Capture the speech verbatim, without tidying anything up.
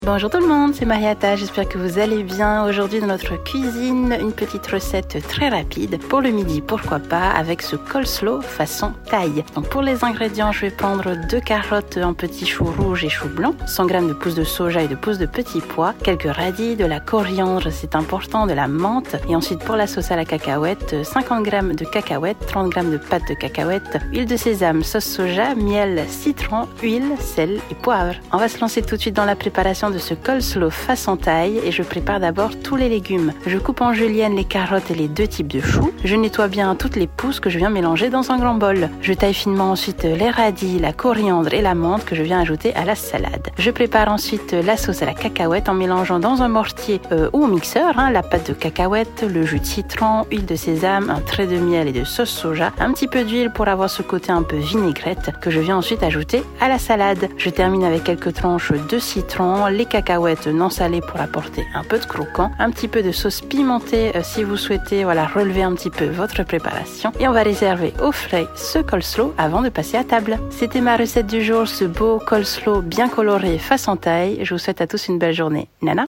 Bonjour tout le monde, c'est Mariata, j'espère que vous allez bien. Aujourd'hui dans notre cuisine, une petite recette très rapide pour le midi, pourquoi pas, avec ce coleslaw façon thaï. Donc pour les ingrédients, je vais prendre deux carottes en petits choux rouges et choux blancs, cent grammes de pousses de soja et de pousses de petits pois, quelques radis, de la coriandre, c'est important, de la menthe, et ensuite pour la sauce à la cacahuète, cinquante grammes de cacahuètes, trente grammes de pâte de cacahuète, huile de sésame, sauce soja, miel, citron, huile, sel et poivre. On va se lancer tout de suite dans la préparation de ce coleslaw façon thaï et je prépare d'abord tous les légumes. Je coupe en julienne les carottes et les deux types de choux. Je nettoie bien toutes les pousses que je viens mélanger dans un grand bol. Je taille finement ensuite les radis, la coriandre et la menthe que je viens ajouter à la salade. Je prépare ensuite la sauce à la cacahuète en mélangeant dans un mortier euh, ou au mixeur hein, la pâte de cacahuète, le jus de citron, huile de sésame, un trait de miel et de sauce soja, un petit peu d'huile pour avoir ce côté un peu vinaigrette que je viens ensuite ajouter à la salade. Je termine avec quelques tranches de citron, les cacahuètes non salées pour apporter un peu de croquant, un petit peu de sauce pimentée euh, si vous souhaitez voilà, relever un petit peu votre préparation. Et on va réserver au frais ce coleslaw avant de passer à table. C'était ma recette du jour, ce beau coleslaw bien coloré façon thaï. Je vous souhaite à tous une belle journée. Nana.